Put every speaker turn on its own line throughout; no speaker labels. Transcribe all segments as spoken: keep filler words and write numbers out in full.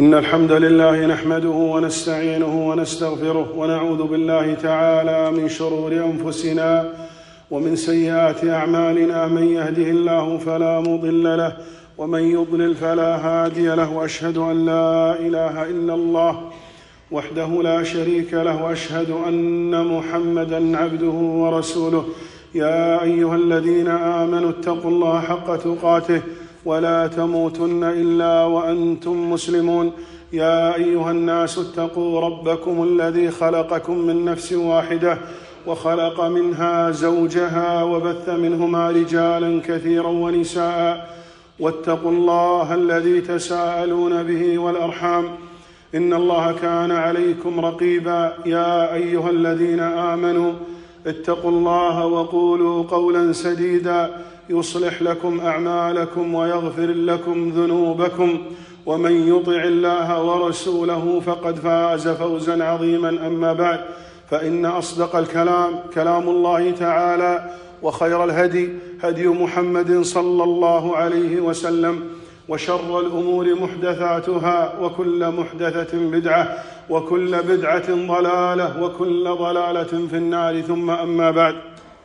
إن الحمد لله نحمده ونستعينه ونستغفره ونعوذ بالله تعالى من شرور أنفسنا ومن سيئات أعمالنا. من يهده الله فلا مضل له ومن يضلل فلا هادي له، وأشهد أن لا إله إلا الله وحده لا شريك له، وأشهد أن محمدًا عبده ورسوله. يا أيها الذين آمنوا اتقوا الله حق تقاته ولا تموتن إلا وأنتم مسلمون. يا أيها الناس اتقوا ربكم الذي خلقكم من نفس واحدة وخلق منها زوجها وبث منهما رجالا كثيرا ونساء، واتقوا الله الذي تساءلون به والأرحام إن الله كان عليكم رقيبا. يا أيها الذين آمنوا اتقوا الله وقولوا قولا سديدا يصلح لكم أعمالكم ويغفر لكم ذنوبكم، ومن يطع الله ورسوله فقد فاز فوزا عظيما. أما بعد، فإن أصدق الكلام كلام الله تعالى، وخير الهدي هدي محمد صلى الله عليه وسلم، وشر الأمور محدثاتها، وكل محدثة بدعة، وكل بدعة ضلالة، وكل ضلالة في النار. ثم أما بعد،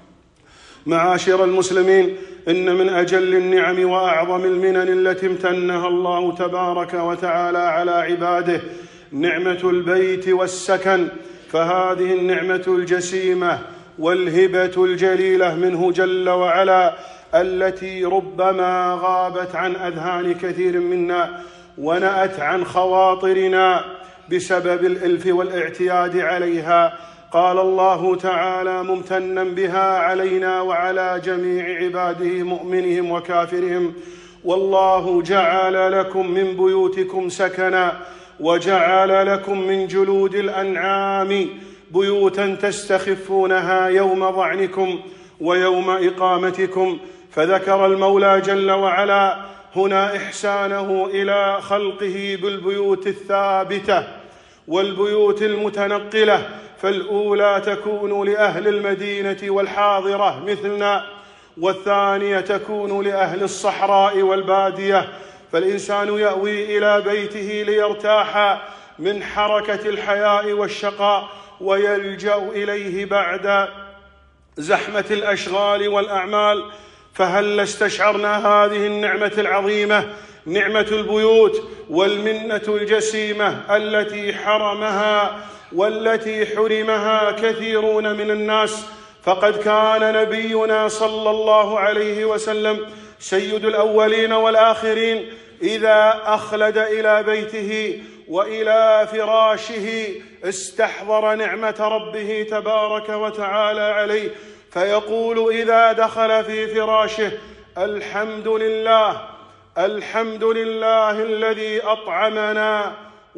معاشر المسلمين، إن من أجل النعم وأعظم المنن التي امتنها الله تبارك وتعالى على عباده نعمة البيت والسكن، فهذه النعمة الجسيمة والهبة الجليلة منه جل وعلا التي ربما غابت عن أذهان كثير منا ونأت عن خواطرنا بسبب الإلف والاعتياد عليها. قال الله تعالى ممتنا بها علينا وعلى جميع عباده مؤمنهم وكافرهم: والله جعل لكم من بيوتكم سكنا وجعل لكم من جلود الأنعام بيوتا تستخفونها يوم ظعنكم ويوم إقامتكم. فذكر المولى جل وعلا هنا إحسانه إلى خلقه بالبيوت الثابتة والبيوت المتنقلة، فالأولى تكون لأهل المدينة والحاضرة مثلنا، والثانية تكون لأهل الصحراء والبادية. فالإنسان يأوي إلى بيته ليرتاح من حركة الحياة والشقاء، ويلجأ إليه بعد زحمة الأشغال والأعمال. فهل استشعرنا هذه النعمة العظيمة، نعمة البيوت، والمنة الجسيمة التي حرمها والتي حرمها كثيرون من الناس؟ فقد كان نبينا صلى الله عليه وسلم سيد الأولين والآخرين إذا أخلد إلى بيته وإلى فراشه استحضر نعمة ربه تبارك وتعالى عليه، فيقول إذا دخل في فراشه: الحمد لله الحمد لله الذي أطعمنا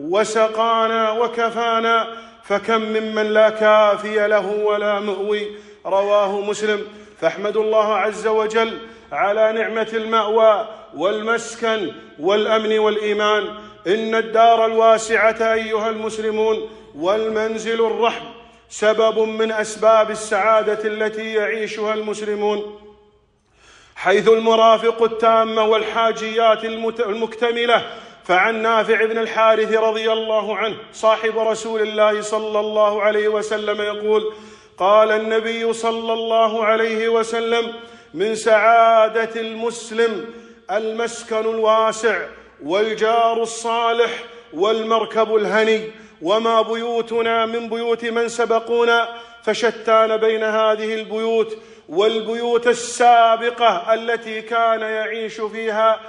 وسقانا وكفانا، فكم ممن لا كافي له ولا مأوي. رواه مسلم. فاحمد الله عز وجل على نعمة المأوى والمسكن والأمن والإيمان. إن الدار الواسعة أيها المسلمون والمنزل الرحب سبب من أسباب السعادة التي يعيشها المسلمون، حيث المرافق التامة والحاجيات المكتملة. فعن نافع بن الحارث رضي الله عنه صاحب رسول الله صلى الله عليه وسلم يقول: قال النبي صلى الله عليه وسلم: من سعادة المسلم المسكن الواسع والجار الصالح والمركب الهني. وما بيوتنا من بيوت من سبقونا، فشتان بين هذه البيوت والبيوت السابقة التي كان يعيش فيها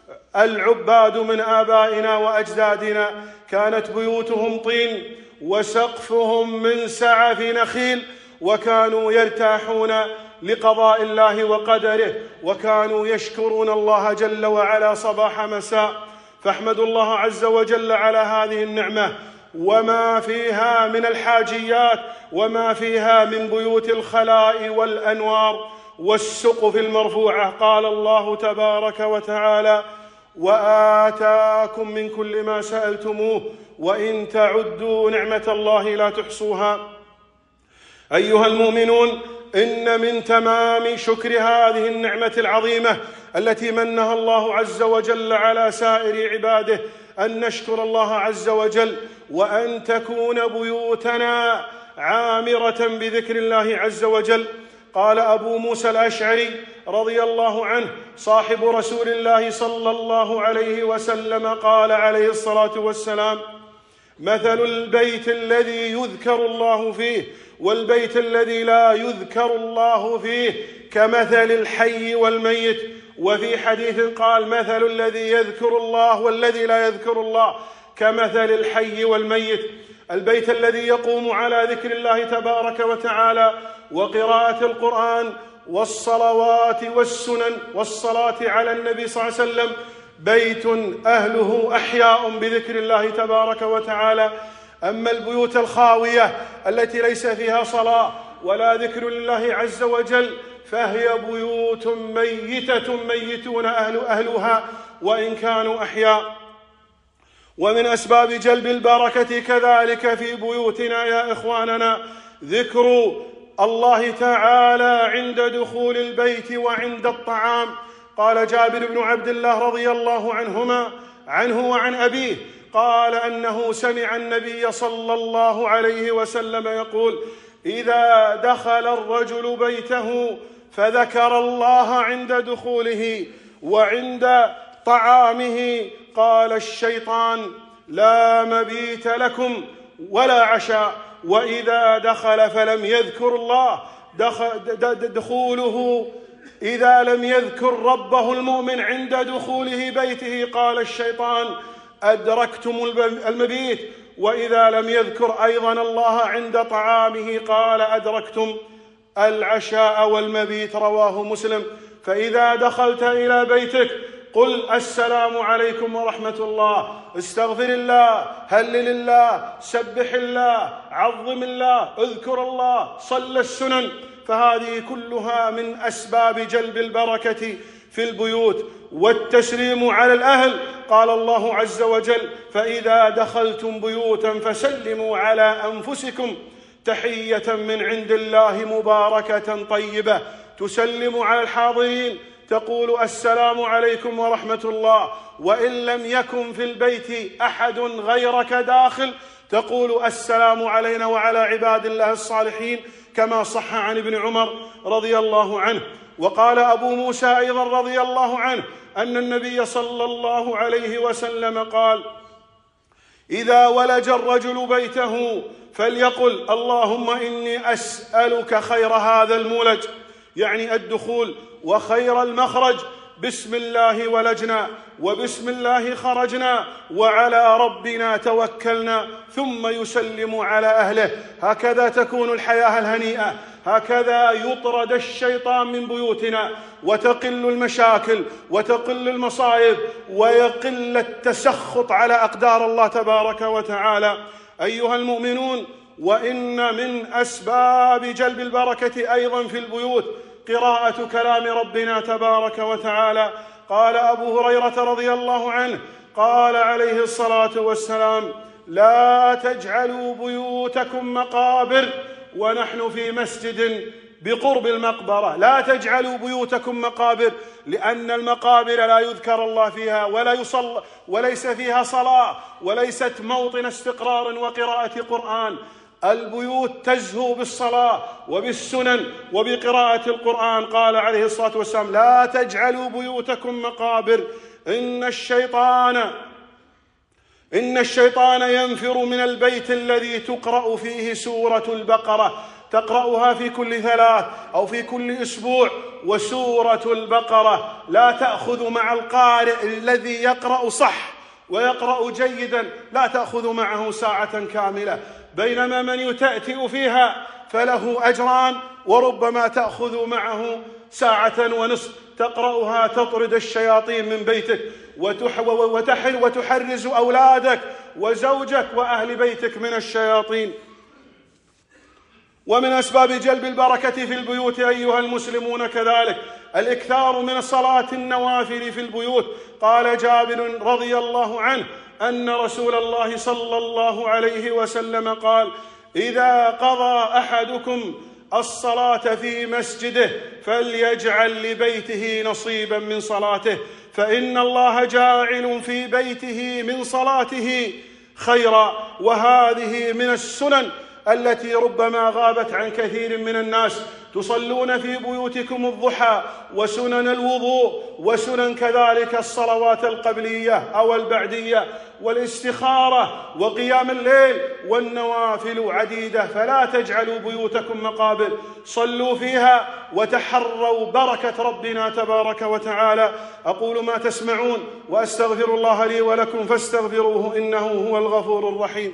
العباد من آبائنا وأجدادنا. كانت بيوتهم طين وسقفهم من سعف نخيل، وكانوا يرتاحون لقضاء الله وقدره، وكانوا يشكرون الله جل وعلا صباح مساء. فاحمدوا الله عز وجل على هذه النعمة وما فيها من الحاجيات، وما فيها من بيوت الخلاء والأنوار والسقف المرفوعة. قال الله تبارك وتعالى: وآتاكم من كل ما سألتموه وإن تعدوا نعمة الله لا تحصوها. أيها المؤمنون، إن من تمام شكر هذه النعمة العظيمة التي منها الله عز وجل على سائر عباده أن نشكر الله عز وجل، وأن تكون بيوتنا عامرة بذكر الله عز وجل. قال أبو موسى الأشعري رضي الله عنه صاحب رسول الله صلى الله عليه وسلم قال عليه الصلاة والسلام: مثل البيت الذي يذكر الله فيه والبيت الذي لا يذكر الله فيه كمثل الحي والميت. وفي حديث قال: مثل الذي يذكر الله والذي لا يذكر الله كمثل الحي والميت. البيت الذي يقوم على ذكر الله تبارك وتعالى وقراءة القرآن والصلوات والسنن والصلاة على النبي صلى الله عليه وسلم بيت أهله أحياء بذكر الله تبارك وتعالى. أما البيوت الخاوية التي ليس فيها صلاة ولا ذكر لله عز وجل فهي بيوت ميتة ميتون أهل أهلها وإن كانوا أحياء. ومن أسباب جلب البركة كذلك في بيوتنا يا إخواننا ذكر الله تعالى عند دخول البيت وعند الطعام. قال جابر بن عبد الله رضي الله عنهما عنه وعن أبيه قال أنه سمع النبي صلى الله عليه وسلم يقول: إذا دخل الرجل بيته فذكر الله عند دخوله وعند طعامه قال الشيطان: لا مبيت لكم ولا عشاء. وإذا دخل فلم يذكر الله دخوله إذا لم يذكر ربه المؤمن عند دخوله بيته قال الشيطان: أدركتم المبيت. وإذا لم يذكر أيضا الله عند طعامه قال: أدركتم العشاء والمبيت. رواه مسلم. فإذا دخلت إلى بيتك قل: السلام عليكم ورحمة الله، استغفر الله، هلل الله، سبح الله، عظم الله، اذكر الله، صل السنن. فهذه كلها من أسباب جلب البركة في البيوت. والتسليم على الأهل قال الله عز وجل: فإذا دخلتم بيوتا فسلموا على أنفسكم تحية من عند الله مباركة طيبة. تسلم على الحاضرين تقول: السلام عليكم ورحمة الله. وإن لم يكن في البيت أحد غيرك داخل تقول: السلام علينا وعلى عباد الله الصالحين، كما صح عن ابن عمر رضي الله عنه. وقال أبو موسى أيضا رضي الله عنه أن النبي صلى الله عليه وسلم قال: إذا ولج الرجل بيته فليقل: اللهم إني أسألك خير هذا المولج، يعني الدخول، وخير المخرج، بسم الله ولجنا وبسم الله خرجنا وعلى ربنا توكلنا، ثم يسلم على أهله. هكذا تكون الحياة الهنيئة، هكذا يطرد الشيطان من بيوتنا وتقل المشاكل وتقل المصائب ويقل التسخط على أقدار الله تبارك وتعالى. أيها المؤمنون، وإن من أسباب جلب البركة أيضا في البيوت قراءة كلام ربنا تبارك وتعالى. قال أبو هريرة رضي الله عنه قال عليه الصلاة والسلام: لا تجعلوا بيوتكم مقابر. ونحن في مسجد بقرب المقبرة. لا تجعلوا بيوتكم مقابر، لأن المقابر لا يذكر الله فيها ولا يصلى وليس فيها صلاة وليست موطن استقرار وقراءة قرآن. البيوت تزهو بالصلاة وبالسنن وبقراءة القرآن. قال عليه الصلاة والسلام: لا تجعلوا بيوتكم مقابر، إن الشيطان إن الشيطان ينفر من البيت الذي تقرأ فيه سورة البقرة. تقرأها في كل ثلاث أو في كل أسبوع. وسورة البقرة لا تأخذ مع القارئ الذي يقرأ صح ويقرأ جيدا، لا تأخذ معه ساعة كاملة، بينما من يتأتئ فيها فله أجران، وربما تأخذ معه ساعة ونصف تقرأها تطرد الشياطين من بيتك وتحرز أولادك وزوجك وأهل بيتك من الشياطين. ومن أسباب جلب البركة في البيوت أيها المسلمون كذلك الإكثار من صلاة النوافل في البيوت. قال جابر رضي الله عنه أن رسول الله صلى الله عليه وسلم قال: إذا قضى أحدكم الصلاة في مسجده فليجعل لبيته نصيبا من صلاته، فإن الله جاعل في بيته من صلاته خيرا. وهذه من السنن التي ربما غابت عن كثير من الناس. تصلون في بيوتكم الضحى وسنن الوضوء وسنن كذلك الصلوات القبلية أو البعدية والاستخارة وقيام الليل والنوافل عديدة، فلا تجعلوا بيوتكم مقابر، صلوا فيها وتحروا بركة ربنا تبارك وتعالى. أقول ما تسمعون وأستغفر الله لي ولكم فاستغفروه إنه هو الغفور الرحيم.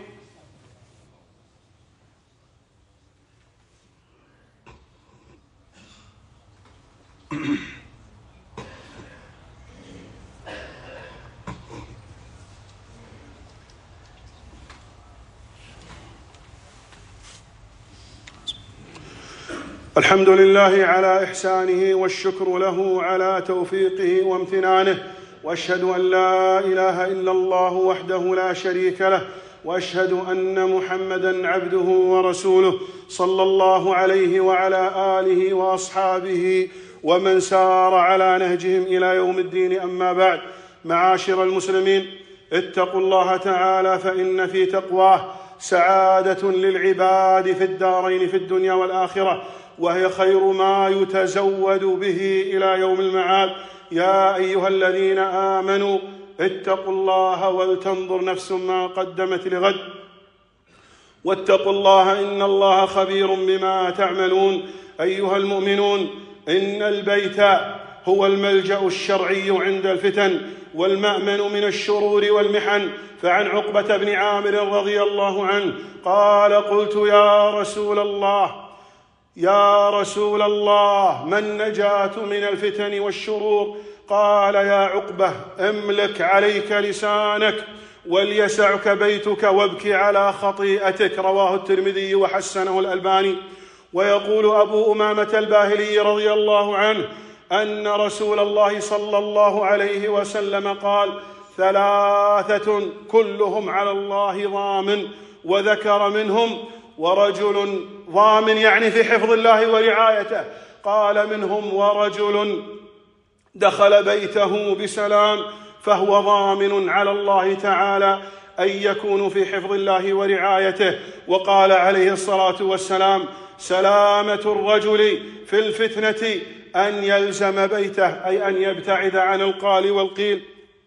الحمد لله على إحسانه والشكر له على توفيقه وامتنانه، وأشهد أن لا إله إلا الله وحده لا شريك له، وأشهد أن محمدًا عبده ورسوله صلى الله عليه وعلى آله وأصحابه ومن سار على نهجهم إلى يوم الدين. أما بعد، معاشر المسلمين، اتقوا الله تعالى، فإن في تقواه سعادة للعباد في الدارين في الدنيا والآخرة، وهي خير ما يتزود به إلى يوم المعاد. يا أيها الذين آمنوا اتقوا الله ولتنظر نفس ما قدمت لغد واتقوا الله إن الله خبير بما تعملون. أيها المؤمنون، إن البيت هو الملجأ الشرعي عند الفتن والمأمن من الشرور والمحن. فعن عقبة بن عامر رضي الله عنه قال: قلت يا رسول الله يا رسول الله ما النجاة من الفتن والشرور؟ قال: يا عقبة، املك عليك لسانك وليسعك بيتك وابك على خطيئتك. رواه الترمذي وحسنه الألباني. ويقول أبو أمامة الباهلي رضي الله عنه أن رسول الله صلى الله عليه وسلم قال: ثلاثة كلهم على الله ضامن، وذكر منهم ورجل ضامن يعني في حفظ الله ورعايته، قال منهم ورجل دخل بيته بسلام فهو ضامن على الله تعالى أن يكون في حفظ الله ورعايته. وقال عليه الصلاة والسلام: سلامة الرجل في الفتنة أن يلزم بيته، أي أن يبتعد عن القال والقيل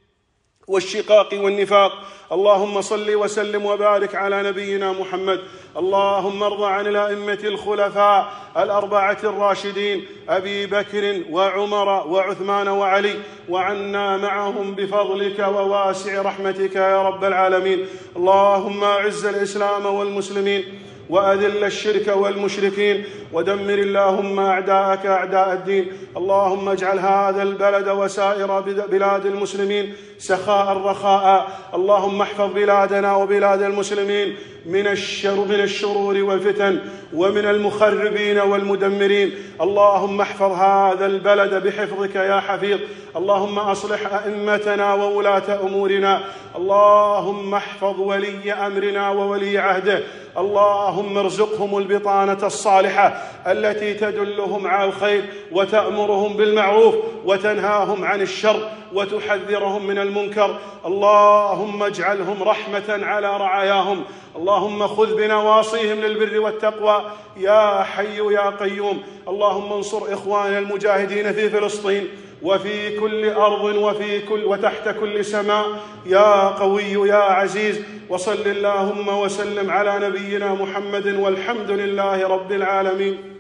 والشقاق والنفاق. اللهم صل وسلم وبارك على نبينا محمد. اللهم ارض عن الأئمة الخلفاء الأربعة الراشدين أبي بكر وعمر وعثمان وعلي، وعنا معهم بفضلك وواسع رحمتك يا رب العالمين. اللهم أعز الإسلام والمسلمين وأذل الشرك والمشركين، ودمر اللهم أعداءك أعداء الدين. اللهم اجعل هذا البلد وسائر بلاد المسلمين سخاء رخاء. اللهم احفظ بلادنا وبلاد المسلمين من الشر من الشرور والفتن ومن المخربين والمدمرين. اللهم احفظ هذا البلد بحفظك يا حفيظ. اللهم أصلح أئمتنا وولاة أمورنا. اللهم احفظ ولي أمرنا وولي عهده. اللهم ارزقهم البطانة الصالحة التي تدلهم على الخير وتأمرهم بالمعروف وتنهاهم عن الشر وتحذرهم من المنكر. اللهم اجعلهم رحمة على رعاياهم. اللهم خذ بنواصيهم للبر والتقوى يا حي يا قيوم. اللهم انصر إخوان المجاهدين في فلسطين وفي كل أرض وفي كل وتحت كل سماء يا قوي يا عزيز. وصل اللهم وسلم على نبينا محمد والحمد لله رب العالمين.